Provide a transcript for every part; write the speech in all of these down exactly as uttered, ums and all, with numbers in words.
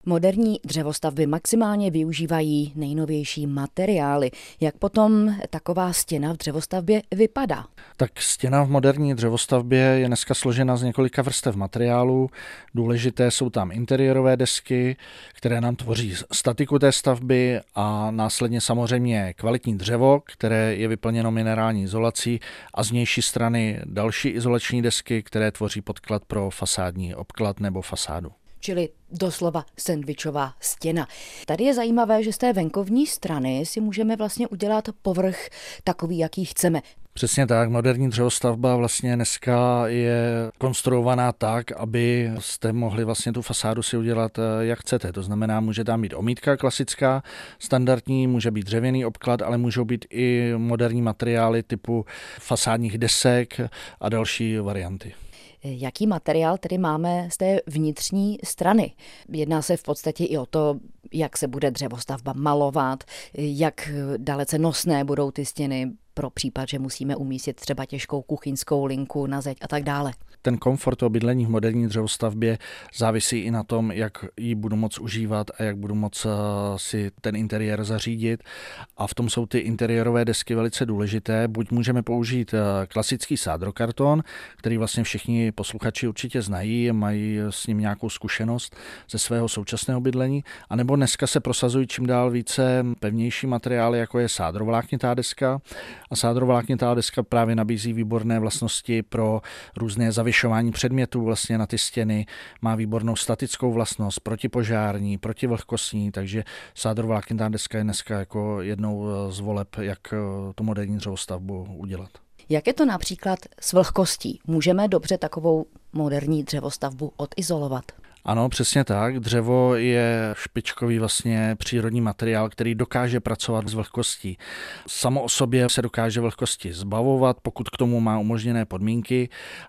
Moderní dřevostavby maximálně využívají nejnovější materiály. Jak potom taková stěna v dřevostavbě vypadá? Tak stěna v moderní dřevostavbě je dneska složena z několika vrstev materiálů. Důležité jsou tam interiérové desky, které nám tvoří statiku té stavby, a následně samozřejmě kvalitní dřevo, které je vyplněno minerální izolací, a z vnější strany další izolační desky, které tvoří podklad pro fasádní obklad nebo fasádu. Čili doslova sendvičová stěna. Tady je zajímavé, že z té venkovní strany si můžeme vlastně udělat povrch takový, jaký chceme. Přesně tak, moderní dřevostavba vlastně dneska je konstruovaná tak, aby jste mohli vlastně tu fasádu si udělat, jak chcete. To znamená, může tam být omítka klasická, standardní, může být dřevěný obklad, ale můžou být i moderní materiály typu fasádních desek a další varianty. Jaký materiál tedy máme z té vnitřní strany? Jedná se v podstatě i o to, jak se bude dřevostavba malovat, jak dalece nosné budou ty stěny pro případ, že musíme umístit třeba těžkou kuchyňskou linku na zeď a tak dále. Ten komfort toho bydlení v moderní dřevostavbě závisí i na tom, jak ji budu moct užívat a jak budu moct si ten interiér zařídit. A v tom jsou ty interiérové desky velice důležité. Buď můžeme použít klasický sádrokarton, který vlastně všichni posluchači určitě znají, mají s ním nějakou zkušenost ze svého současného bydlení, anebo dneska se prosazují čím dál více pevnější materiály, jako je sádrovláknitá deska. A sádrovláknitá deska právě nabízí výborné vlastnosti pro různé zavěšování předmětů vlastně na ty stěny, má výbornou statickou vlastnost, protipožární, protivlhkostní, takže sádrovláknitá deska je dneska jako jednou z voleb, jak tu moderní dřevostavbu udělat. Jak je to například s vlhkostí? Můžeme dobře takovou moderní dřevostavbu odizolovat? Ano, přesně tak. Dřevo je špičkový vlastně přírodní materiál, který dokáže pracovat s vlhkostí. Samo o sobě se dokáže vlhkosti zbavovat, pokud k tomu má umožněné podmínky.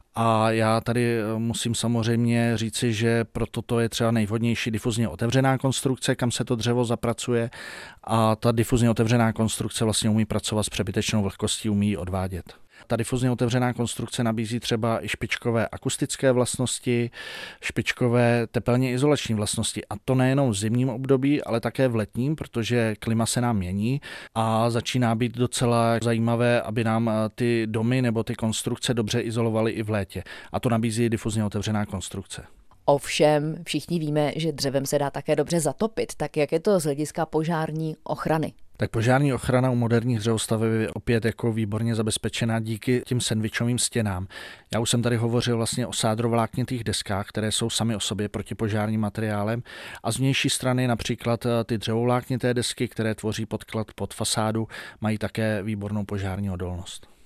A já tady musím samozřejmě říci, že pro toto je třeba nejvhodnější difuzně otevřená konstrukce, kam se to dřevo zapracuje, a ta difuzně otevřená konstrukce vlastně umí pracovat s přebytečnou vlhkostí, umí ji odvádět. Ta difuzně otevřená konstrukce nabízí třeba i špičkové akustické vlastnosti, špičkové tepelně izolační vlastnosti, a to nejenom v zimním období, ale také v letním, protože klima se nám mění a začíná být docela zajímavé, aby nám ty domy nebo ty konstrukce dobře izolovaly i v létě. A to nabízí difuzně otevřená konstrukce. Ovšem, všichni víme, že dřevem se dá také dobře zatopit. Tak jak je to z hlediska požární ochrany? Tak požární ochrana u moderních dřevostaveb je opět jako výborně zabezpečená díky těm sendvičovým stěnám. Já už jsem tady hovořil vlastně o sádrovláknitých deskách, které jsou sami o sobě protipožárním materiálem, a z vnější strany například ty dřevovláknité desky, které tvoří podklad pod fasádu, mají také výbornou požární odolnost.